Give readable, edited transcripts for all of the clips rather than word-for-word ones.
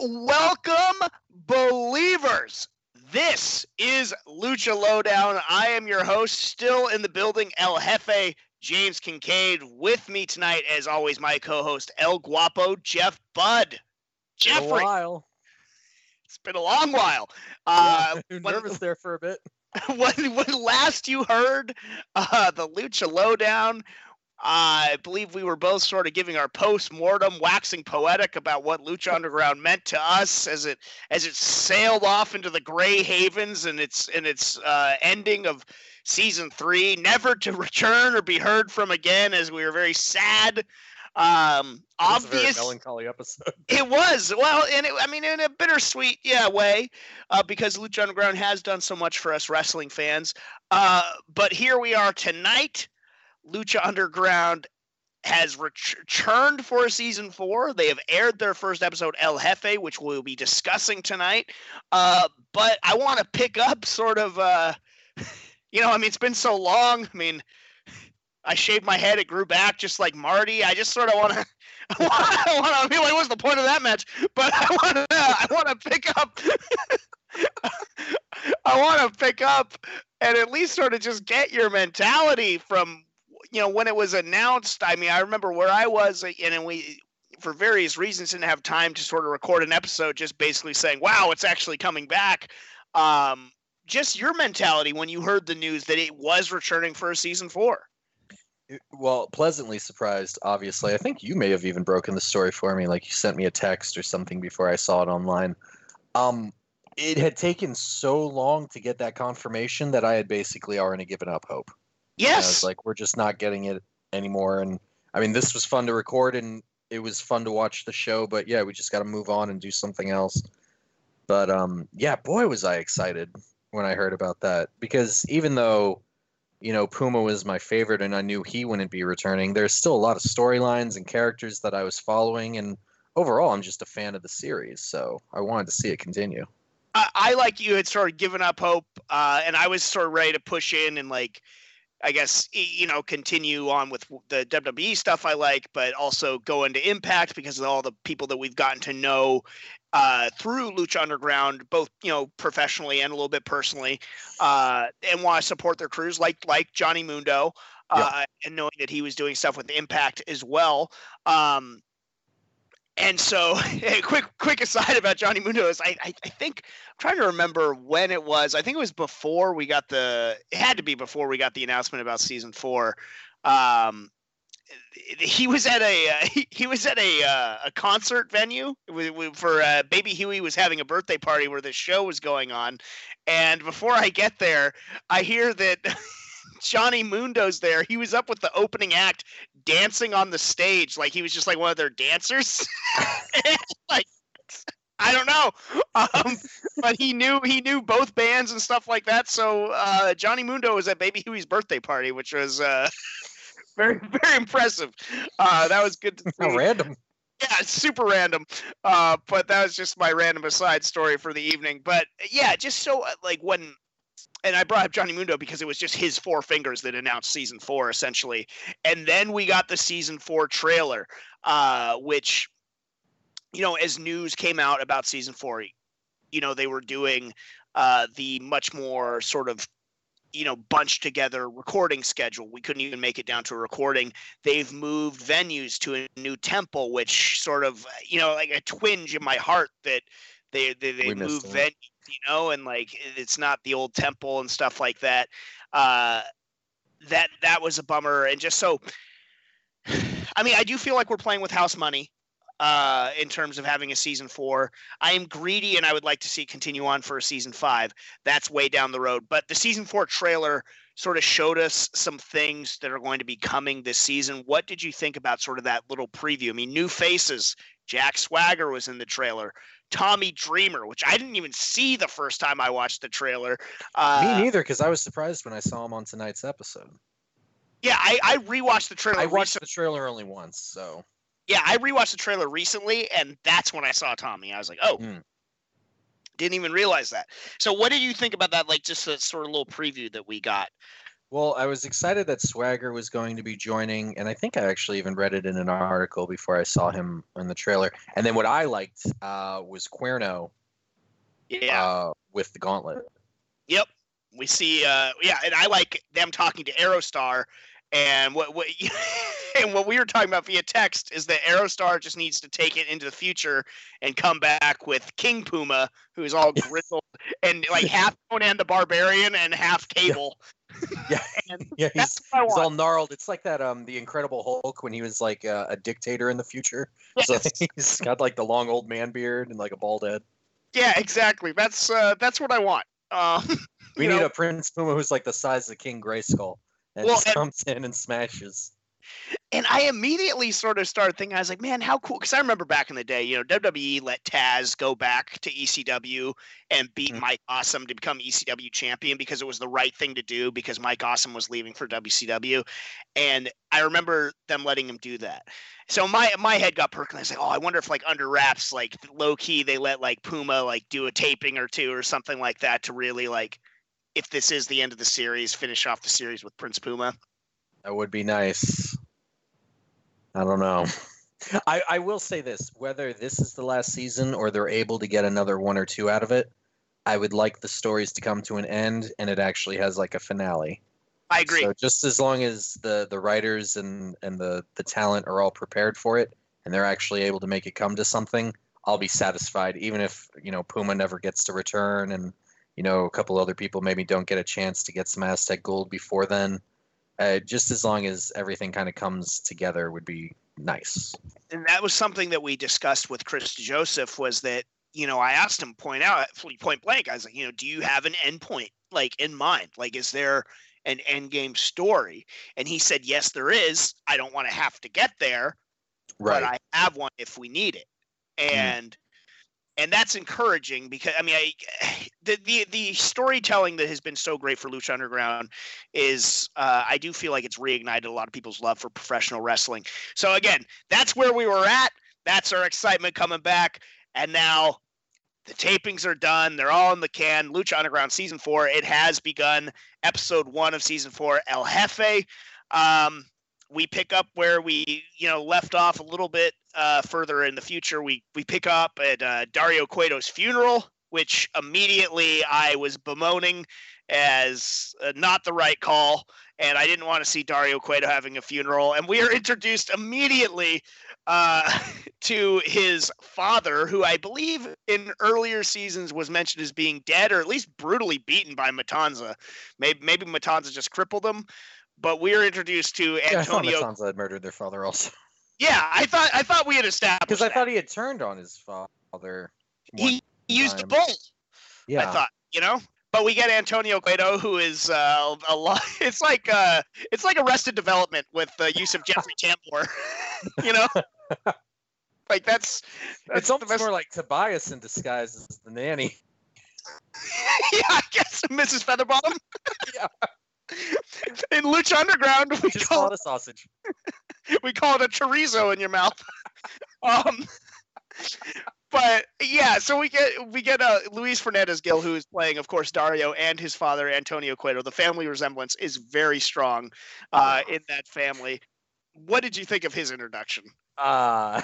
Welcome, believers. This is Lucha Lowdown. I am your host, still in the building, El Jefe, James Kincaid. With me tonight, as always, my co-host, El Guapo, Jeff Budd. Jeffrey. Been a while. It's been a long while. Nervous there for a bit. When last you heard the Lucha Lowdown, I believe we were both sort of giving our post-mortem, waxing poetic about what Lucha Underground meant to us as it sailed off into the gray havens and its ending of season 3, never to return or be heard from again, as we were very sad. Obvious, a very melancholy episode. It was. Well, and in a bittersweet way, because Lucha Underground has done so much for us wrestling fans. But here we are tonight. Lucha Underground has returned for season 4. They have aired their first episode, El Jefe, which we'll be discussing tonight. But I want to pick up sort of, it's been so long. I shaved my head, it grew back just like Marty. I just sort of want to. What's the point of that match? But I want to pick up. I want to pick up and at least sort of just get your mentality from, when it was announced. I remember where I was, and we, for various reasons, didn't have time to sort of record an episode, just basically saying, "Wow, it's actually coming back." Just your mentality when you heard the news that it was returning for a season 4. Well, pleasantly surprised, obviously. I think you may have even broken the story for me, like you sent me a text or something before I saw it online. It had taken so long to get that confirmation that I had basically already given up hope. Yes. I was like, we're just not getting it anymore. And this was fun to record and it was fun to watch the show, but yeah, we just got to move on and do something else. But boy, was I excited when I heard about that, because even though, Puma was my favorite and I knew he wouldn't be returning, there's still a lot of storylines and characters that I was following. And overall, I'm just a fan of the series. So I wanted to see it continue. I like you, had sort of given up hope, and I was sort of ready to push in and, I guess, continue on with the WWE stuff I like, but also go into Impact because of all the people that we've gotten to know through Lucha Underground, both, professionally and a little bit personally, and want to support their crews like Johnny Mundo, and knowing that he was doing stuff with Impact as well. And so, a quick aside about Johnny Mundo is I think, I'm trying to remember when it was. I think it was before we got it had to be before we got the announcement about season 4. He was at a concert venue for Baby Huey was having a birthday party where the show was going on. And before I get there, I hear that Johnny Mundo's there. He was up with the opening act, dancing on the stage like he was just like one of their dancers. I don't know, but he knew both bands and stuff like that. So Johnny Mundo was at Baby Huey's birthday party, which was very, very impressive. That was good to see. How random. Yeah, it's super random. But that was just my random aside story for the evening. But yeah, just so when. And I brought up Johnny Mundo because it was just his 4 fingers that announced season 4, essentially. And then we got the season 4 trailer, which, as news came out about season 4, they were doing the much more sort of, bunched together recording schedule. We couldn't even make it down to a recording. They've moved venues to a new temple, which sort of, like a twinge in my heart that they moved venues. And it's not the old temple and stuff like that. That was a bummer. And just so, I do feel like we're playing with house money in terms of having a season 4. I am greedy and I would like to see it continue on for a season 5. That's way down the road. But the season 4 trailer sort of showed us some things that are going to be coming this season. What did you think about sort of that little preview? New faces. Jack Swagger was in the trailer. Tommy Dreamer, which I didn't even see the first time I watched the trailer. Me neither, because I was surprised when I saw him on tonight's episode. Yeah, I rewatched the trailer. I watched the trailer only once, so. Yeah, I rewatched the trailer recently, and that's when I saw Tommy. I was like, oh, didn't even realize that. So what did you think about that, just a sort of little preview that we got Well, I was excited that Swagger was going to be joining, and I think I actually even read it in an article before I saw him in the trailer. And then what I liked was Cuerno Yeah. with the gauntlet. Yep. We see, yeah, and I like them talking to Aerostar, and what and what we were talking about via text is that Aerostar just needs to take it into the future and come back with King Puma, who's all grizzled and like half Conan the Barbarian and half Cable. Yeah, And yeah, that's what I he's all want. gnarled. It's like that the Incredible Hulk when he was like a dictator in the future. So Yes. he's got like the long old man beard and like a bald head. Yeah, exactly. That's what I want. We You need know, a Prince Puma who's like the size of King Grayskull and well, just comes in and smashes. and I immediately sort of started thinking, I was like, man, how cool. Because I remember back in the day, WWE let Taz go back to ECW and beat Mike Awesome to become ECW champion because it was the right thing to do because Mike Awesome was leaving for WCW. And I remember them letting him do that. So my head got perked. I was like, oh, I wonder if like under wraps, like low key, they let like Puma like do a taping or two or something like that to really like, if this is the end of the series, finish off the series with Prince Puma. That would be nice. I don't know. I will say this, whether this is the last season or they're able to get another one or two out of it, I would like the stories to come to an end and it actually has like a finale. I agree. So just as long as the writers and the talent are all prepared for it and they're actually able to make it come to something, I'll be satisfied, even if, Puma never gets to return and, a couple other people maybe don't get a chance to get some Aztec gold before then. Just as long as everything kind of comes together would be nice. And that was something that we discussed with Chris Joseph was that, I asked him point blank, I was like, do you have an endpoint like in mind? Like, is there an end game story? And he said, yes, there is. I don't want to have to get there, Right. but I have one if we need it. And that's encouraging because the storytelling that has been so great for Lucha Underground is I do feel like it's reignited a lot of people's love for professional wrestling. So again, that's where we were at. That's our excitement coming back. And now the tapings are done. They're all in the can. Lucha Underground season 4. It has begun. Episode 1 of season 4, El Jefe. We pick up where we left off a little bit further in the future. We pick up at Dario Cueto's funeral, which immediately I was bemoaning as not the right call, and I didn't want to see Dario Cueto having a funeral. And we are introduced immediately to his father, who I believe in earlier seasons was mentioned as being dead or at least brutally beaten by Matanza. Maybe Matanza just crippled him. But we are introduced to Antonio. I thought Matanza had murdered their father also. Yeah, I thought we had established because I thought he had turned on his father. He used a bull. Yeah, I thought, But we get Antonio Cueto, who is a lot. It's like Arrested Development with the use of Jeffrey Tambor. Like that's it's almost more like Tobias in disguise as the nanny. Yeah, I guess Mrs. Featherbottom. Yeah. In Lucha Underground, we just call it a sausage. We call it a chorizo in your mouth. But yeah, so we get Luis Fernandez Gil, who is playing, of course, Dario and his father Antonio Cueto. The family resemblance is very strong in that family. What did you think of his introduction? Like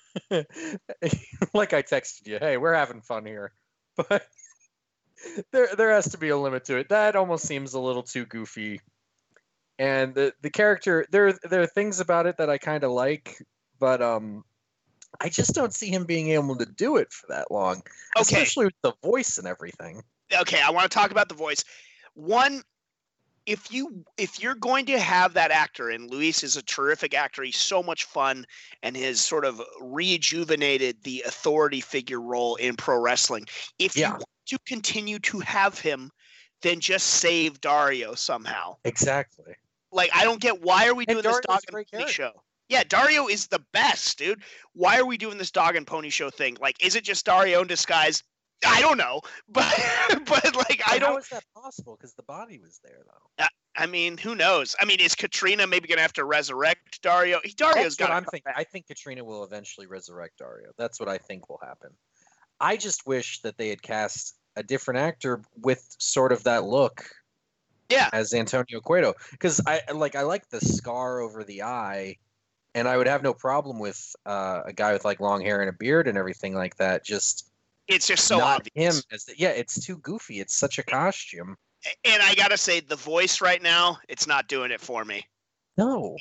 I texted you, hey, we're having fun here, but there has to be a limit to it. That almost seems a little too goofy. And the character, there are things about it that I kind of like, but I just don't see him being able to do it for that long, especially with the voice and everything. Okay, I want to talk about the voice. One, if you're going to have that actor, and Luis is a terrific actor, he's so much fun and has sort of rejuvenated the authority figure role in pro wrestling. If you want to continue to have him, then just save Dario somehow. Exactly. Like, I don't get, why are we doing this dog and pony show? Yeah, Dario is the best, dude. Why are we doing this dog and pony show thing? Like, is it just Dario in disguise? I don't know, but like, I don't. How is that possible? Because the body was there, though. I mean, who knows? I mean, is Katrina maybe gonna have to resurrect Dario? Dario's got. I'm thinking. I think Katrina will eventually resurrect Dario. That's what I think will happen. I just wish that they had cast a different actor with sort of that look Yeah. as Antonio Cueto, because I like the scar over the eye, and I would have no problem with a guy with like long hair and a beard and everything like that. Just It's just so not obvious. him yeah, it's too goofy. It's such a costume. And I gotta say, the voice right now, it's not doing it for me. No.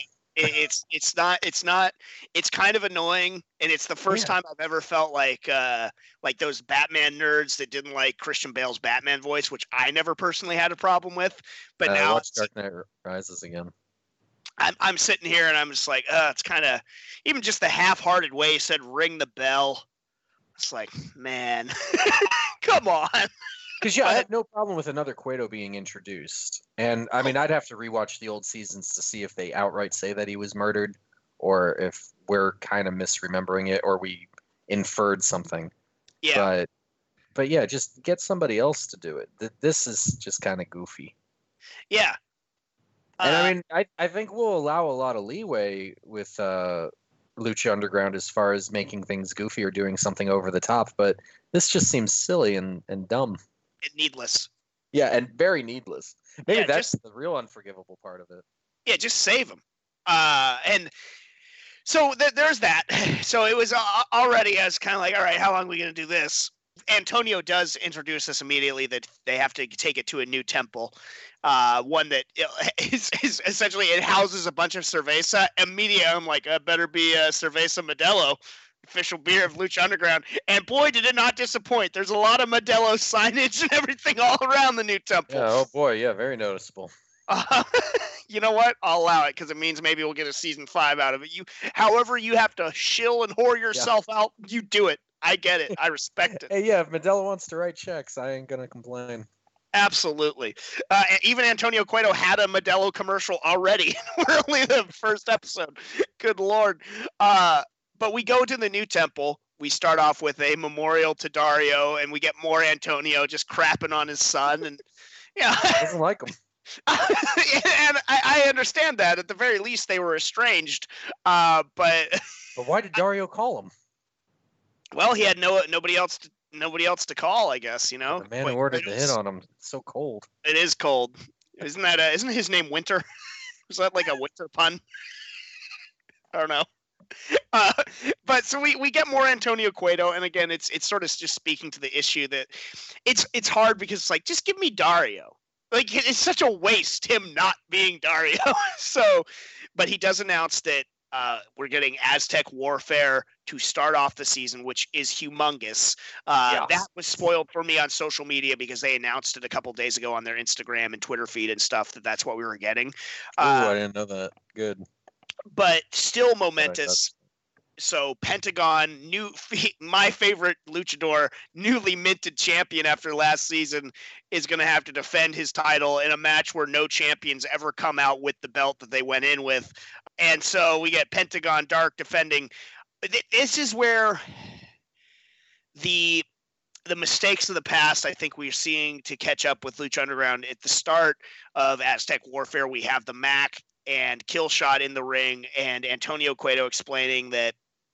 It's kind of annoying, and it's the first time I've ever felt like those Batman nerds that didn't like Christian Bale's Batman voice, which I never personally had a problem with. But now watch Dark Knight Rises again. I'm sitting here and I'm just like, it's kind of, even just the half-hearted way he said "ring the bell." It's like, man, come on. Because I had no problem with another Cueto being introduced, and I mean, I'd have to rewatch the old seasons to see if they outright say that he was murdered, or if we're kind of misremembering it, or we inferred something. Yeah. But yeah, just get somebody else to do it. This is just kind of goofy. Yeah. And I mean, I think we'll allow a lot of leeway with Lucha Underground as far as making things goofy or doing something over the top, but this just seems silly and dumb. And needless. Yeah, and very needless. Maybe that's just the real unforgivable part of it. Yeah, just save him. And so there's that. So it was already as kind of like, all right, how long are we going to do this? Antonio does introduce us immediately that they have to take it to a new temple, one that is essentially, it houses a bunch of cerveza. Immediately, I'm like, better be Cerveza Modelo, official beer of Lucha Underground. And boy, did it not disappoint. There's a lot of Modelo signage and everything all around the new temple. Yeah, oh boy, yeah, very noticeable. You know what? I'll allow it because it means maybe we'll get a season 5 out of it. However you have to shill and whore yourself out, you do it. I get it. I respect it. Hey, yeah, if Modelo wants to write checks, I ain't gonna complain. Absolutely. Even Antonio Cueto had a Modelo commercial already. We're only the first episode. Good Lord. But we go to the new temple. We start off with a memorial to Dario, and we get more Antonio just crapping on his son. And yeah, doesn't like him. And I understand that. At the very least, they were estranged. But why did Dario call him? Well, he had nobody else to call, I guess. You know, the man who ordered the hit on him. It's so cold. It is cold. Isn't his name Winter? Is that like a winter pun? I don't know. But so we get more Antonio Cueto, and again, it's sort of just speaking to the issue that it's hard because it's like, just give me Dario. Like, it's such a waste him not being Dario. So, but he does announce that we're getting Aztec Warfare to start off the season, which is humongous. Yes. That was spoiled for me on social media because they announced it a couple days ago on their Instagram and Twitter feed and stuff that's what we were getting. I didn't know that. Good. But still momentous. So Pentagon, my favorite luchador, newly minted champion after last season, is going to have to defend his title in a match where no champions ever come out with the belt that they went in with. And so we get Pentagon Dark defending. This is where the mistakes of the past, I think we're seeing to catch up with Lucha Underground. At the start of Aztec Warfare, we have the Mac and Killshot in the ring, and Antonio Cueto explaining that,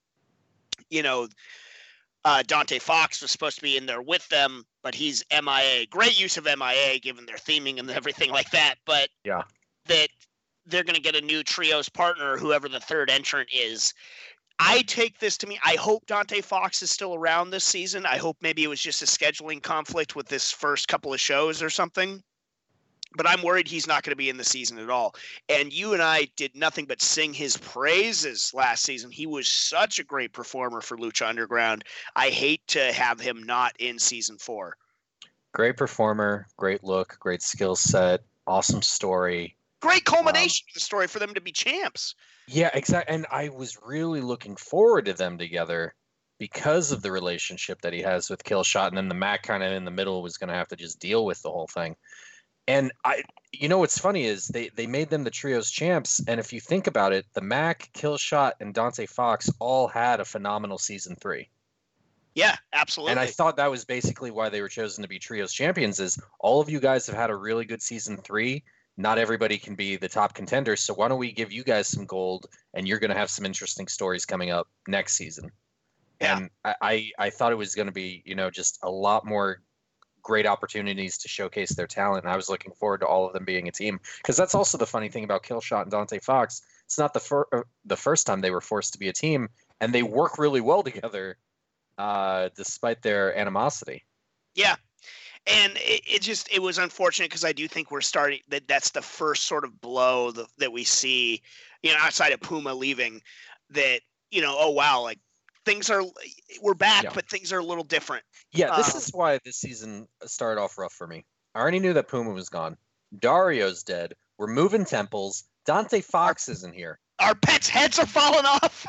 Dante Fox was supposed to be in there with them, but he's MIA. Great use of MIA, given their theming and everything like that. But yeah, that they're going to get a new trios partner, whoever the third entrant is. I take this to me. I hope Dante Fox is still around this season. I hope maybe it was just a scheduling conflict with this first couple of shows or something. But I'm worried he's not going to be in the season at all. And you and I did nothing but sing his praises last season. He was such a great performer for Lucha Underground. I hate to have him not in season 4. Great performer, great look, great skill set, awesome story. Great culmination of the story for them to be champs. Yeah, exactly. And I was really looking forward to them together because of the relationship that he has with Killshot. And then the Mac kind of in the middle was going to have to just deal with the whole thing. And what's funny is they made them the trios champs. And if you think about it, the Mac, Killshot, and Dante Fox all had a phenomenal season 3. Yeah, absolutely. And I thought that was basically why they were chosen to be trios champions, is all of you guys have had a really good season 3. Not everybody can be the top contenders. So why don't we give you guys some gold, and you're going to have some interesting stories coming up next season. Yeah. And I thought it was going to be, just a lot more great opportunities to showcase their talent. And I was looking forward to all of them being a team, because that's also the funny thing about Killshot and Dante Fox. It's not the first time they were forced to be a team, and they work really well together, despite their animosity. Yeah. And it was unfortunate, because I do think that's the first sort of blow that we see, outside of Puma leaving, that, oh wow, like we're back, but things are a little different. Yeah, this is why this season started off rough for me. I already knew that Puma was gone. Dario's dead. We're moving temples. Dante Fox isn't here. Our pets' heads are falling off.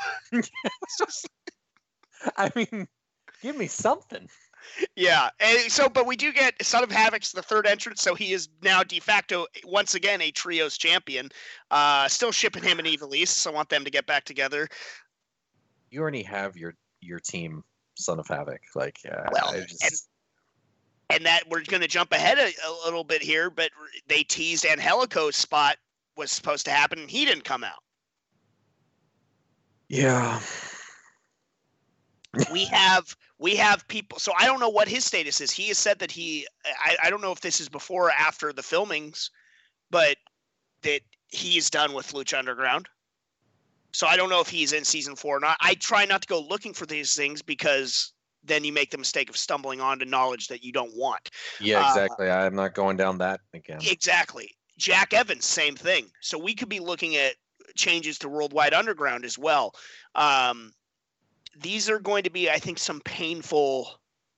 I mean, give me something. Yeah, and but we do get Son of Havoc's the third entrance, so he is now de facto once again a trios champion. Still shipping him and Evilise, so I want them to get back together. You already have your team, Son of Havoc. Like, and that we're going to jump ahead a little bit here, but they teased Angelico's spot was supposed to happen, and he didn't come out. Yeah. We have people. So I don't know what his status is. He has said that I don't know if this is before or after the filmings, but that he is done with Lucha Underground. So I don't know if he's in season 4 or not. I try not to go looking for these things, because then you make the mistake of stumbling onto knowledge that you don't want. Yeah, exactly. I'm not going down that again. Exactly. Jack Evans, same thing. So we could be looking at changes to Worldwide Underground as well. These are going to be, I think, some painful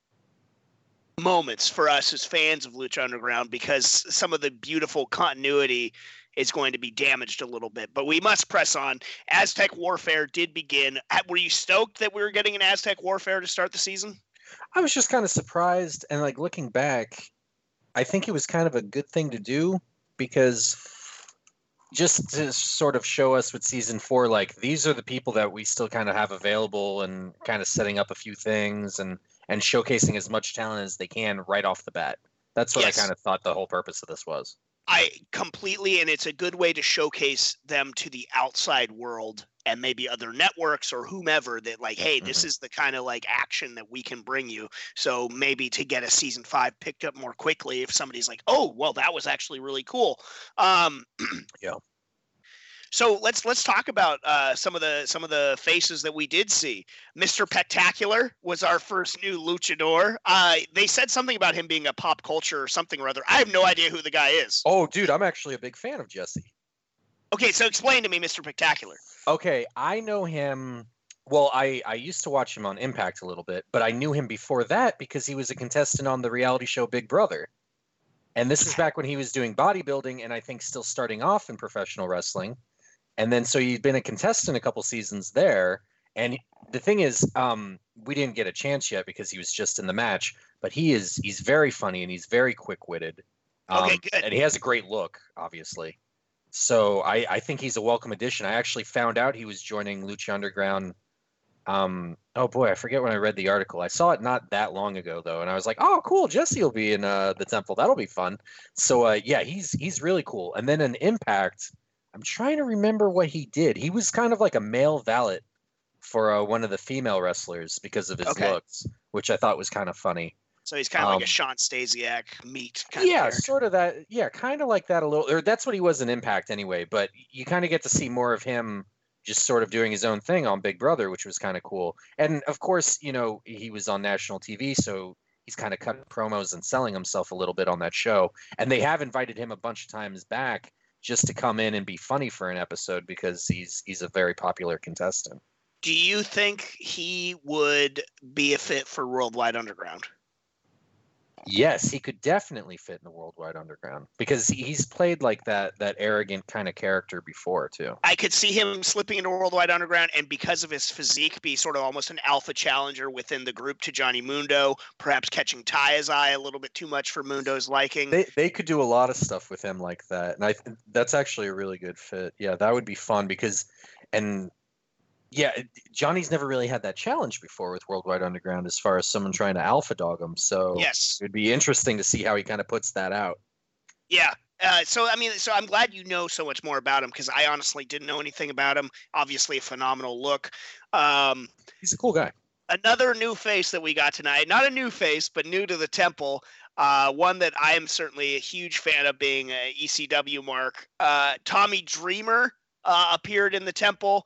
moments for us as fans of Lucha Underground, because some of the beautiful continuity is going to be damaged a little bit. But we must press on. Aztec Warfare did begin. Were you stoked that we were getting an Aztec Warfare to start the season? I was just kind of surprised, and like looking back, I think it was kind of a good thing to do, because just to sort of show us with season 4, like, these are the people that we still kind of have available, and kind of setting up a few things and showcasing as much talent as they can right off the bat. That's what I kind of thought the whole purpose of this was. I completely, and it's a good way to showcase them to the outside world and maybe other networks or whomever, that like, hey, this is the kind of like action that we can bring you. So maybe to get a season 5 picked up more quickly, if somebody's like, oh, well, that was actually really cool. Yeah. So let's talk about some of the faces that we did see. Mr. Pectacular was our first new luchador. They said something about him being a pop culture or something or other. I have no idea who the guy is. Oh, dude, I'm actually a big fan of Jesse. Okay, so explain to me, Mr. Pectacular. Okay, I know him. Well, I used to watch him on Impact a little bit, but I knew him before that because he was a contestant on the reality show Big Brother. And this is back when he was doing bodybuilding, and I think still starting off in professional wrestling. And then so he'd been a contestant a couple seasons there. And the thing is, we didn't get a chance yet because he was just in the match. But he's very funny, and he's very quick-witted. Okay, good. And he has a great look, obviously. So I think he's a welcome addition. I actually found out he was joining Lucha Underground. Oh boy, I forget when I read the article. I saw it not that long ago though, and I was like, "Oh, cool! Jesse will be in the Temple. That'll be fun." So yeah, he's really cool. And then in Impact, I'm trying to remember what he did. He was kind of like a male valet for one of the female wrestlers because of his looks, which I thought was kind of funny. So he's kind of like a Sean Stasiak meet kind of character. Sort of that. Yeah, kind of like that a little. Or that's what he was in Impact anyway. But you kind of get to see more of him just sort of doing his own thing on Big Brother, which was kind of cool. And of course, you know, he was on national TV, so he's kind of cut promos and selling himself a little bit on that show. And they have invited him a bunch of times back just to come in and be funny for an episode because he's a very popular contestant. Do you think he would be a fit for Worldwide Underground? Yes, he could definitely fit in the Worldwide Underground because he's played like that arrogant kind of character before too. I could see him slipping into Worldwide Underground, and because of his physique, be sort of almost an alpha challenger within the group to Johnny Mundo, perhaps catching Taya's eye a little bit too much for Mundo's liking. They could do a lot of stuff with him like that, and that's actually a really good fit. Yeah, that would be fun because, and yeah, Johnny's never really had that challenge before with Worldwide Underground as far as someone trying to alpha dog him. So yes, it'd be interesting to see how he kind of puts that out. Yeah. So I'm glad you know so much more about him because I honestly didn't know anything about him. Obviously a phenomenal look. He's a cool guy. Another new face that we got tonight, not a new face, but new to the Temple. One that I am certainly a huge fan of being a ECW mark. Tommy Dreamer appeared in the Temple.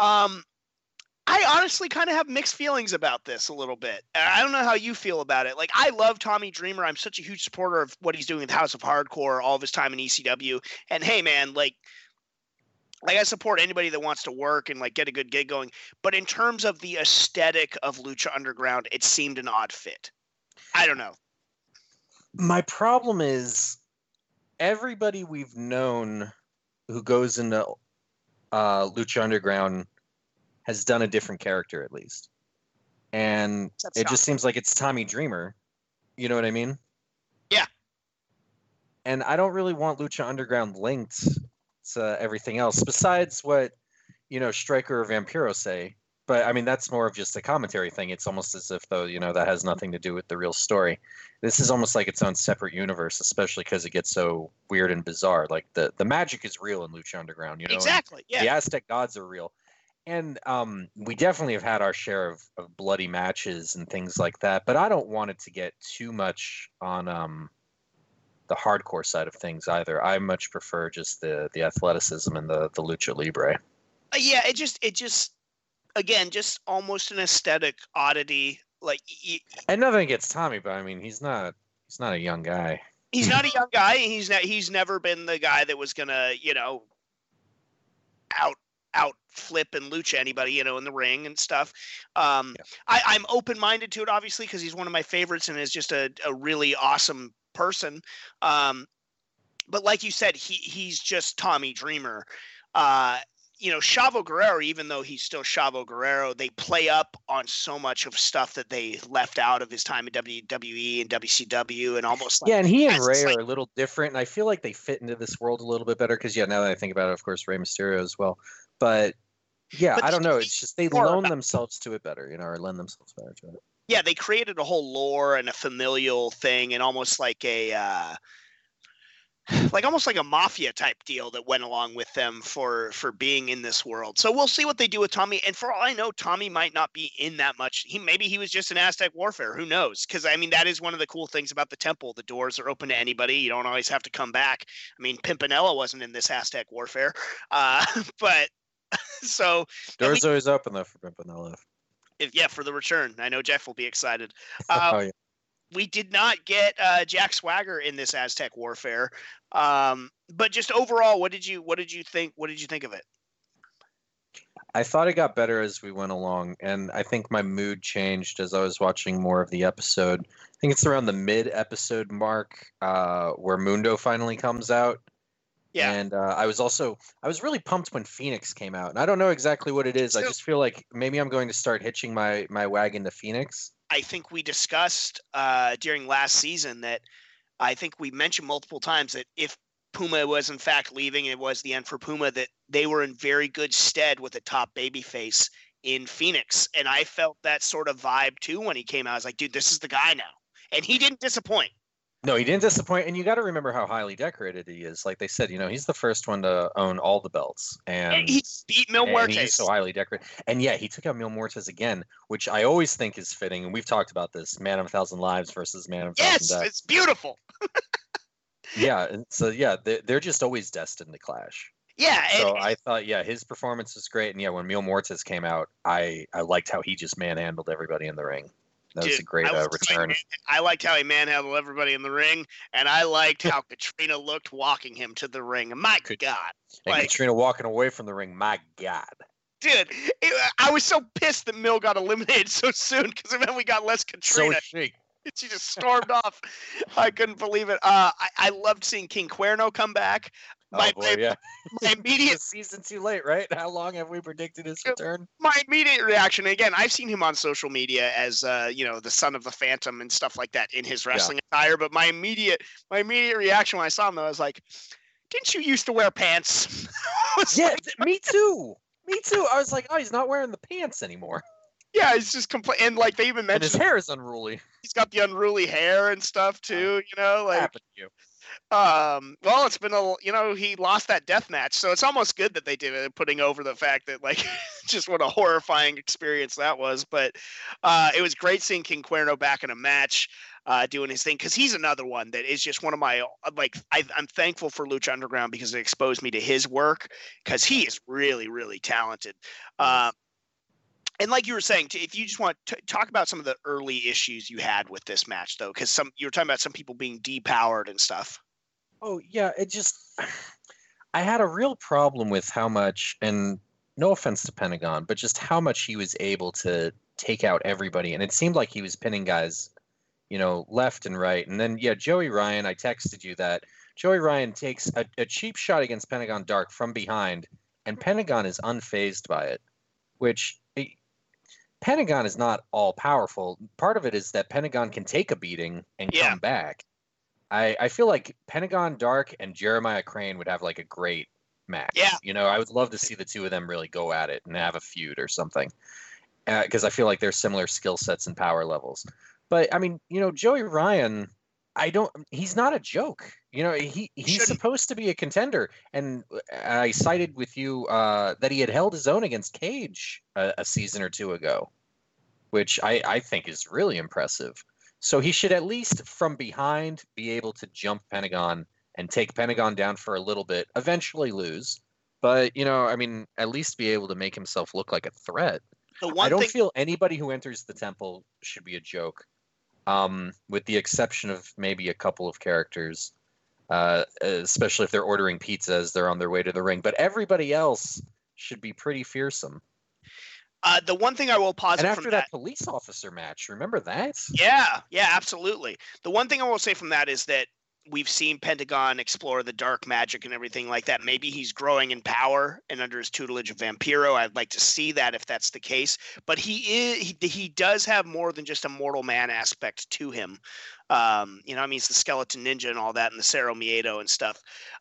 I honestly kind of have mixed feelings about this a little bit. I don't know how you feel about it. Like, I love Tommy Dreamer. I'm such a huge supporter of what he's doing with House of Hardcore, all of his time in ECW. And hey, man, like I support anybody that wants to work and like get a good gig going. But in terms of the aesthetic of Lucha Underground, it seemed an odd fit. I don't know. My problem is everybody we've known who goes into Lucha Underground has done a different character at least. And it just seems like it's Tommy Dreamer. You know what I mean? Yeah. And I don't really want Lucha Underground linked to everything else besides what, Striker or Vampiro say. But I mean, that's more of just a commentary thing. It's almost as if though, that has nothing to do with the real story. This is almost like its own separate universe, especially because it gets so weird and bizarre. Like the magic is real in Lucha Underground, Exactly. Yeah. The Aztec gods are real. And we definitely have had our share of bloody matches and things like that, but I don't want it to get too much on the hardcore side of things either. I much prefer just the athleticism and the lucha libre. Yeah, it just again, just almost an aesthetic oddity. Like, and nothing against Tommy, but I mean, he's not a young guy. He's not a young guy. He's never been the guy that was gonna out flip and lucha anybody, in the ring and stuff. I'm open-minded to it, obviously, because he's one of my favorites and is just a really awesome person. But like you said, he's just Tommy Dreamer. Chavo Guerrero, even though he's still Chavo Guerrero, they play up on so much of stuff that they left out of his time at WWE and WCW and almost like, and he and Ray are a little different, and I feel like they fit into this world a little bit better because, now that I think about it, of course, Rey Mysterio as well. But, I don't know. It's just they loan themselves to it better, or lend themselves better to it. Yeah, they created a whole lore and a familial thing and almost like almost like a mafia type deal that went along with them for being in this world. So we'll see what they do with Tommy. And for all I know, Tommy might not be in that much. Maybe he was just in Aztec Warfare. Who knows? Because I mean, that is one of the cool things about the Temple. The doors are open to anybody. You don't always have to come back. I mean, Pimpinella wasn't in this Aztec Warfare, but so doors always open though for Pimpinella. For the return. I know Jeff will be excited. Oh yeah. We did not get Jack Swagger in this Aztec Warfare, but just overall, what did you think? What did you think of it? I thought it got better as we went along, and I think my mood changed as I was watching more of the episode. I think it's around the mid-episode mark where Mundo finally comes out. Yeah, and I was really pumped when Phoenix came out, and I don't know exactly what it is. I just feel like maybe I'm going to start hitching my wagon to Phoenix. I think we discussed during last season that I think we mentioned multiple times that if Puma was in fact leaving, it was the end for Puma, that they were in very good stead with a top babyface in Phoenix. And I felt that sort of vibe too when he came out. I was like, dude, this is the guy now. And he didn't disappoint. No, he didn't disappoint. And you got to remember how highly decorated he is. Like they said, he's the first one to own all the belts. And he beat Mil Muertes. He's so highly decorated. And yeah, he took out Mil Muertes again, which I always think is fitting. And we've talked about this, Man of 1,000 Lives versus Man of 1,000 Deaths. Yes, it's beautiful. Yeah. And so, they're just always destined to clash. Yeah. So I thought, his performance was great. And when Mil Muertes came out, I liked how he just manhandled everybody in the ring. That was a great return. I liked how he manhandled everybody in the ring, and I liked how Katrina looked walking him to the ring. My God. And Katrina walking away from the ring, my God. Dude, I was so pissed that Mil got eliminated so soon because then we got less Katrina. So is she. She just stormed off. I couldn't believe it. I loved seeing King Cuerno come back. My immediate season too late, right? How long have we predicted his return? My immediate reaction, again, I've seen him on social media as the son of the Phantom and stuff like that in his wrestling attire. But my immediate reaction when I saw him, though, I was like, "Didn't you used to wear pants?" Me too. Me too. I was like, "Oh, he's not wearing the pants anymore." Yeah, he's just and like they even And his mentioned hair is unruly. he's got the unruly hair and stuff too. What happened to you? Well, it's been he lost that death match, so it's almost good that they did it, putting over the fact that like just what a horrifying experience that was. But it was great seeing King Cuerno back in a match, doing his thing, because he's another one that is just one of my I'm thankful for Lucha Underground because it exposed me to his work, because he is really, really talented. And like you were saying, if you just want to talk about some of the early issues you had with this match, though, because you were talking about some people being depowered and stuff. Oh, yeah, I had a real problem with how much, and no offense to Pentagon, but just how much he was able to take out everybody. And it seemed like he was pinning guys, left and right. And then, yeah, Joey Ryan, I texted you that. Joey Ryan takes a cheap shot against Pentagon Dark from behind, and Pentagon is unfazed by it, which... Pentagon is not all powerful. Part of it is that Pentagon can take a beating and come back. I feel like Pentagon Dark and Jeremiah Crane would have like a great match. Yeah. I would love to see the two of them really go at it and have a feud or something. Because I feel like they're similar skill sets and power levels. But I mean, Joey Ryan, he's not a joke. He's supposed to be a contender. And I cited with you that he had held his own against Cage a season or two ago, which I think is really impressive. So he should at least from behind be able to jump Pentagon and take Pentagon down for a little bit, eventually lose. But, at least be able to make himself look like a threat. I don't feel anybody who enters the temple should be a joke, with the exception of maybe a couple of characters, especially if they're ordering pizza as they're on their way to the ring. But everybody else should be pretty fearsome. The one thing I will posit and after from that police officer match, remember that? Yeah, absolutely. The one thing I will say from that is that we've seen Pentagon explore the dark magic and everything like that. Maybe he's growing in power and under his tutelage of Vampiro. I'd like to see that if that's the case. But he does have more than just a mortal man aspect to him. He's the skeleton ninja and all that, and the Cerro Miedo and stuff.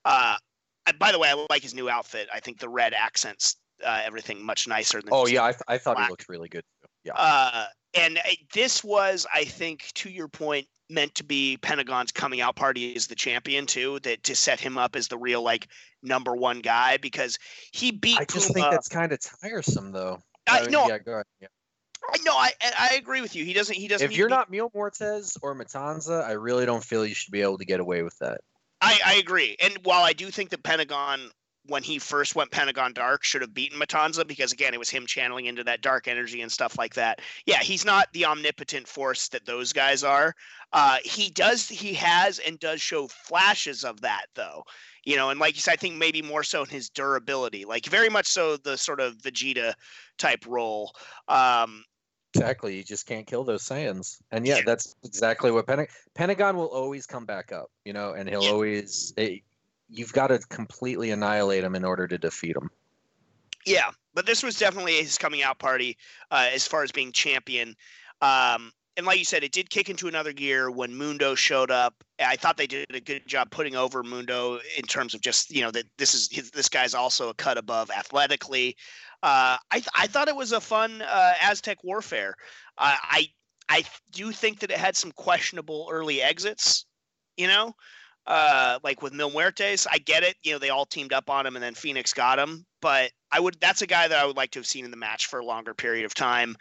By the way, I like his new outfit. I think the red accents everything much nicer than. Oh yeah, I thought he looked really good too. Yeah. And this was, I think, to your point, meant to be Pentagon's coming out party as the champion too, that to set him up as the real number one guy, because he beat. I just think that's kind of tiresome though. No, yeah, go ahead. Yeah. No, I agree with you. He doesn't. If you're not Mil Muertes or Matanza, I really don't feel you should be able to get away with that. I agree. And while I do think that Pentagon, when he first went Pentagon Dark, should have beaten Matanza, because again, it was him channeling into that dark energy and stuff like that. Yeah, he's not the omnipotent force that those guys are. He has and does show flashes of that though. And like you said, I think maybe more so in his durability, like very much so the sort of Vegeta type role. Exactly. You just can't kill those Saiyans. And yeah, that's exactly what Pentagon will always come back up, and he'll always, you've got to completely annihilate him in order to defeat him. Yeah, but this was definitely his coming out party as far as being champion. And like you said, it did kick into another gear when Mundo showed up. I thought they did a good job putting over Mundo in terms of just, that this guy's also a cut above athletically. I thought it was a fun Aztec Warfare. I do think that it had some questionable early exits, like with Mil Muertes. I get it. They all teamed up on him and then Phoenix got him. But that's a guy that I would like to have seen in the match for a longer period of time.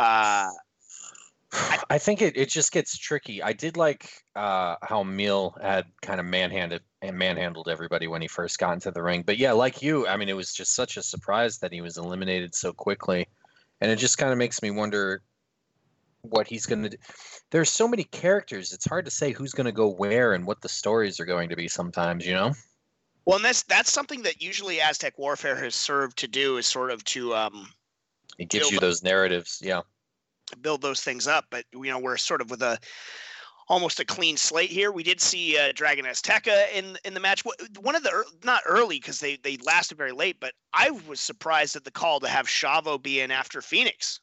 I think it just gets tricky. I did like how Mil had kind of manhandled everybody when he first got into the ring. But yeah, like you, I mean, it was just such a surprise that he was eliminated so quickly. And it just kind of makes me wonder what he's going to do. There's so many characters. It's hard to say who's going to go where and what the stories are going to be sometimes, Well, and that's something that usually Aztec Warfare has served to do, is sort of to it gives you those narratives, yeah. Build those things up. But we're sort of with almost a clean slate here. We did see Dragon Azteca in the match. One of the not early, because they lasted very late, but I was surprised at the call to have Chavo be in after Phoenix.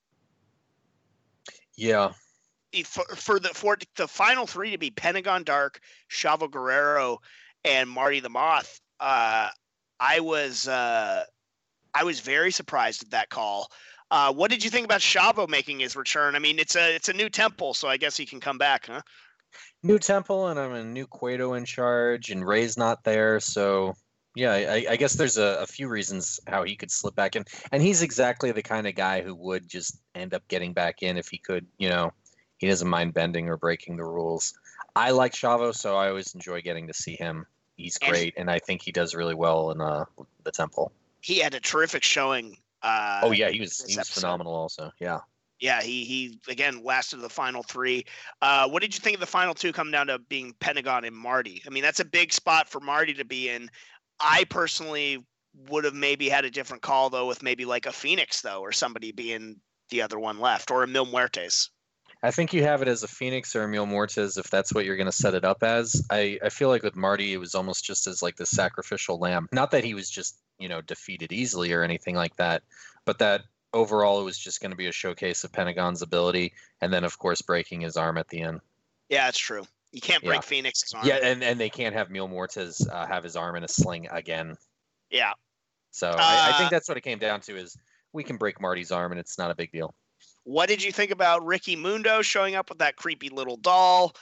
Yeah. For the final three to be Pentagon Dark, Chavo Guerrero, and Marty the Moth, I was very surprised at that call. What did you think about Chavo making his return? I mean, it's a new temple, so I guess he can come back, huh? New temple, and I'm a new Cueto in charge, and Ray's not there, so yeah, I guess there's a few reasons how he could slip back in, and he's exactly the kind of guy who would just end up getting back in if he could. He doesn't mind bending or breaking the rules. I like Chavo, so I always enjoy getting to see him. He's great, and I think he does really well in the temple. He had a terrific showing. Oh yeah, he was phenomenal also. Yeah. Yeah, he again lasted the final three. What did you think of the final two coming down to being Pentagon and Marty? I mean, that's a big spot for Marty to be in. I personally would have maybe had a different call, though, with maybe like a Phoenix, though, or somebody being the other one left, or a Mil Muertes. I think you have it as a Phoenix or a Mil Muertes if that's what you're going to set it up as. I feel like with Marty, it was almost just as like the sacrificial lamb. Not that he was just, defeated easily or anything like that, but that overall, it was just going to be a showcase of Pentagon's ability, and then, of course, breaking his arm at the end. Yeah, it's true. You can't break Phoenix's arm. Yeah, and they can't have Mil Muertes have his arm in a sling again. Yeah. So I think that's what it came down to is we can break Marty's arm, and it's not a big deal. What did you think about Ricky Mundo showing up with that creepy little doll?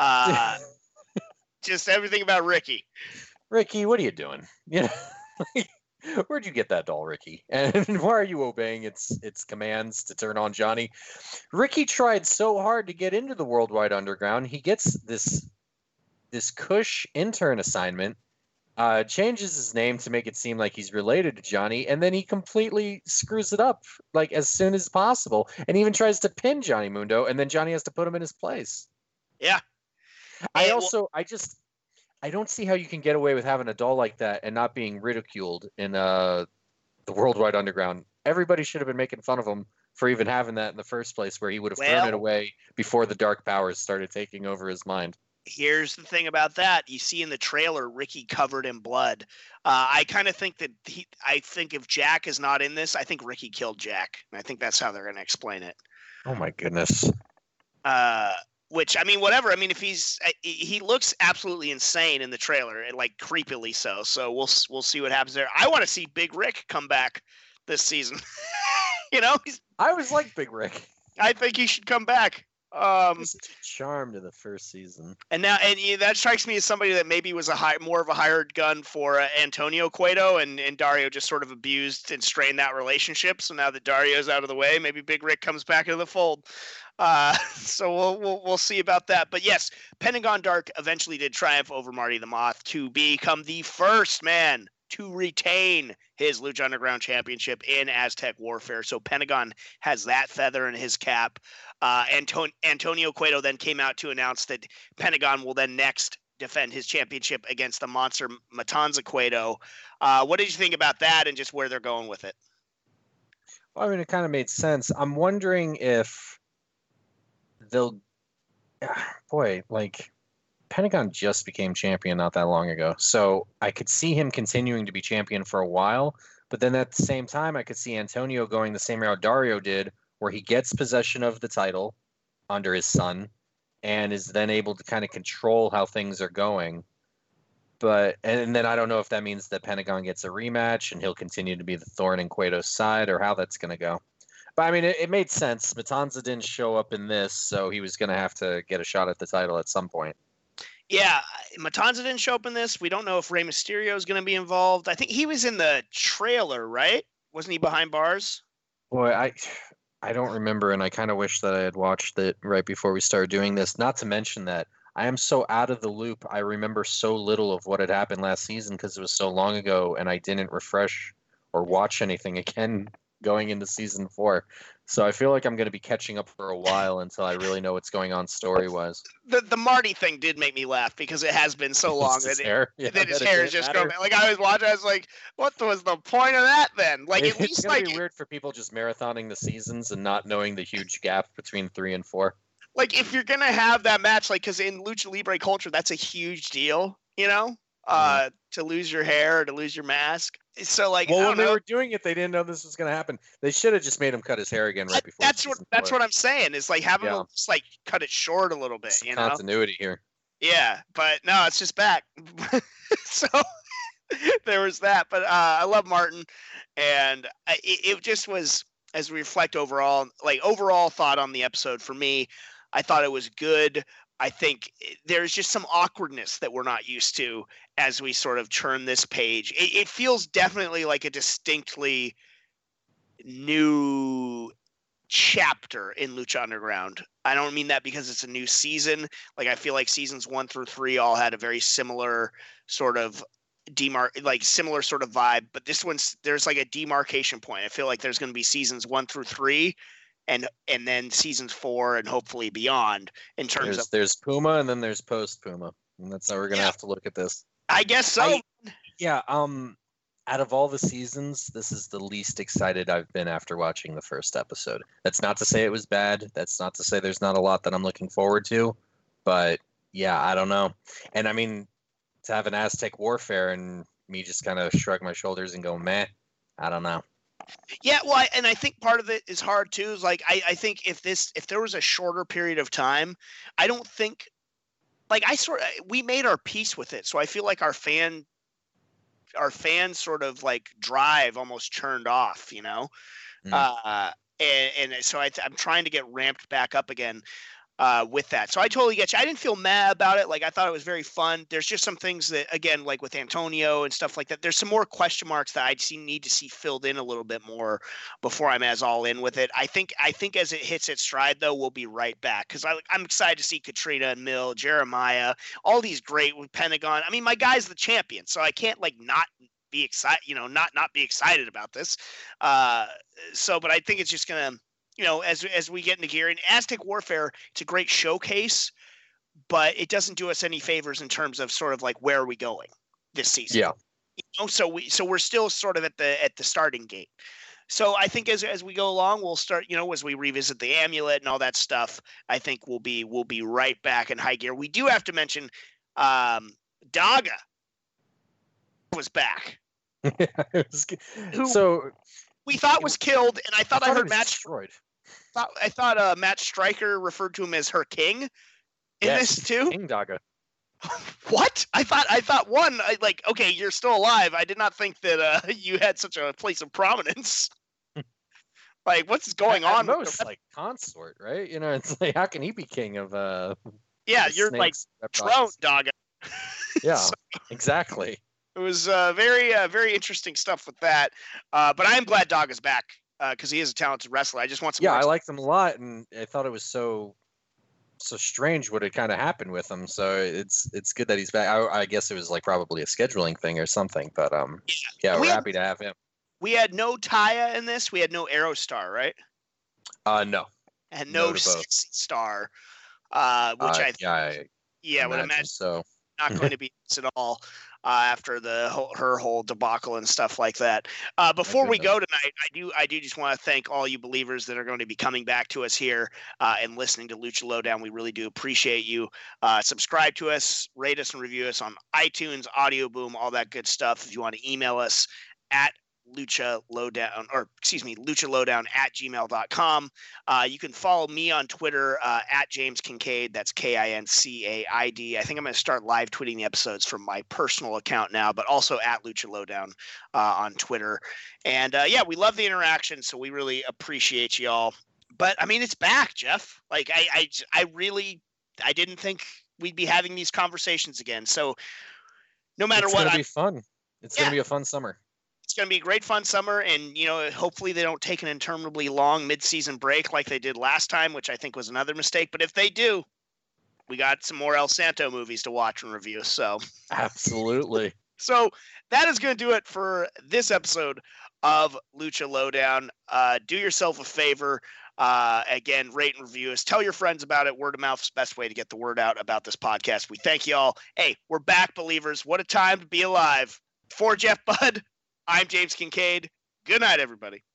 Just everything about Ricky. Ricky, what are you doing? Where'd you get that doll, Ricky? And why are you obeying its commands to turn on Johnny? Ricky tried so hard to get into the Worldwide Underground. He gets this cush intern assignment, changes his name to make it seem like he's related to Johnny, and then he completely screws it up like as soon as possible, and even tries to pin Johnny Mundo, and then Johnny has to put him in his place. Yeah. I don't see how you can get away with having a doll like that and not being ridiculed in the Worldwide Underground. Everybody should have been making fun of him for even having that in the first place, where he would have thrown it away before the Dark Powers started taking over his mind. Here's the thing about that. You see in the trailer, Ricky covered in blood. I kind of think that I think if Jack is not in this, I think Ricky killed Jack. And I think that's how they're going to explain it. Oh, my goodness. Which, I mean, whatever. I mean, if he looks absolutely insane in the trailer, and like creepily so. So we'll see what happens there. I want to see Big Rick come back this season. I always liked Big Rick. I think he should come back. He's such a charm to the first season. And that strikes me as somebody that maybe was more of a hired gun for Antonio Cueto, and Dario just sort of abused and strained that relationship. So now that Dario's out of the way, maybe Big Rick comes back into the fold. So we'll see about that. But yes, Pentagon Dark eventually did triumph over Marty the Moth to become the first man to retain his Lucha Underground Championship in Aztec Warfare. So Pentagon has that feather in his cap. Antonio Cueto then came out to announce that Pentagon will then next defend his championship against the monster Matanza Cueto. What did you think about that and just where they're going with it? Well, I mean, it kind of made sense. I'm wondering if they'll... Pentagon just became champion not that long ago, so I could see him continuing to be champion for a while, but then at the same time, I could see Antonio going the same route Dario did, where he gets possession of the title under his son and is then able to kind of control how things are going. And then I don't know if that means that Pentagon gets a rematch and he'll continue to be the thorn in Cueto's side, or how that's going to go. But I mean, it made sense. Matanza didn't show up in this, so he was going to have to get a shot at the title at some point. Yeah, Matanza didn't show up in this. We don't know if Rey Mysterio is going to be involved. I think he was in the trailer, right? Wasn't he behind bars? Boy, I don't remember, and I kind of wish that I had watched it right before we started doing this. Not to mention that I am so out of the loop. I remember so little of what had happened last season because it was so long ago, and I didn't refresh or watch anything again going into season 4. So I feel like I'm going to be catching up for a while until I really know what's going on story-wise. The Marty thing did make me laugh because it has been so long that his hair is just growing. Like I was watching, I was like, "What was the point of that then?" Like at least it's be weird for people just marathoning the seasons and not knowing the huge gap between 3 and 4. Like if you're gonna have that match, like because in Lucha Libre culture, that's a huge deal, to lose your hair or to lose your mask. So like, when they were doing it, they didn't know this was going to happen. They should have just made him cut his hair again right before. That's what I'm saying. Is like have him just like cut it short a little bit. Some continuity here. Yeah, but no, it's just back. So there was that. But I love Martin, and it just was. as we reflect overall, like overall thought on the episode for me, I thought it was good. I think there's just some awkwardness that we're not used to as we sort of turn this page. It feels definitely like a distinctly new chapter in Lucha Underground. I don't mean that because it's a new season. Like, I feel like seasons 1 through 3 all had a very similar sort of similar sort of vibe, but this one's, there's like a demarcation point. I feel like there's going to be seasons 1 through 3 and then seasons 4 and hopefully beyond in terms there's Puma and then there's post Puma, and that's how we're gonna have to look at this. I guess so. Out of all the seasons, this is the least excited I've been after watching the first episode. That's not to say it was bad. That's not to say there's not a lot that I'm looking forward to, but yeah, I don't know. And I mean, to have an Aztec Warfare and me just kind of shrug my shoulders and go, meh, I don't know. Yeah, well, and I think part of it is hard too. Is like I think if there was a shorter period of time, I don't think, like, we made our peace with it. So I feel like our fan sort of like drive almost turned off, you know. And so I'm trying to get ramped back up again with that. So I totally get you. I didn't feel mad about it. Like, I thought it was very fun. There's just some things that, again, like with Antonio and stuff like that, there's some more question marks that I need to see filled in a little bit more before I'm as all in with it. I think as it hits its stride, though, we'll be right back, because I'm excited to see Katrina and Mill, Jeremiah, all these great with Pentagon. I mean, my guy's the champion, so I can't like not be excited, not be excited about this. But I think it's just gonna, as we get into gear, and Aztec Warfare, it's a great showcase, but it doesn't do us any favors in terms of sort of like where are we going this season. Yeah. So we're still sort of at the starting gate. So I think as we go along, we'll start, as we revisit the amulet and all that stuff, I think we'll be right back in high gear. We do have to mention Daga was back. So we thought was killed, and I thought I heard Matt destroyed. I thought Matt Stryker referred to him as her king in this too. King Daga. What? I thought okay, you're still alive. I did not think that you had such a place of prominence. Like, what's going on? Most like consort, right? It's like, how can he be king of yeah, you're like throne Daga. Yeah, exactly. It was very interesting stuff with that. But I am glad Daga's back because he is a talented wrestler. I just want some. Yeah, I liked him a lot, and I thought it was so strange what had kind of happened with him. So it's good that he's back. I guess it was like probably a scheduling thing or something. But yeah, we're happy to have him. We had no Taya in this. We had no Aerostar, right? No. And no Sexy Star, which I would imagine so. Not going to be this at all. After her whole debacle and stuff like that. Before we go tonight, I do just want to thank all you believers that are going to be coming back to us here and listening to Lucha Lowdown. We really do appreciate you. Subscribe to us, rate us, and review us on iTunes, Audio Boom, all that good stuff. If you want to email us at luchalowdown@gmail.com. You can follow me on Twitter at James Kincaid. That's Kincaid. I think I'm going to start live tweeting the episodes from my personal account now, but also at Lucha Lowdown on Twitter. And we love the interaction, so we really appreciate y'all. But I mean, it's back, Jeff. Like I didn't think we'd be having these conversations again. So no matter what, it's going to be fun. It's going to be a fun summer. It's going to be a great fun summer, and hopefully they don't take an interminably long mid-season break like they did last time, which I think was another mistake. But if they do, we got some more El Santo movies to watch and review. So absolutely. So that is going to do it for this episode of Lucha Lowdown. Do yourself a favor. Again, rate and review us. Tell your friends about it. Word of mouth is the best way to get the word out about this podcast. We thank you all. Hey, we're back, believers. What a time to be alive. For Jeff Budd, I'm James Kincaid. Good night, everybody.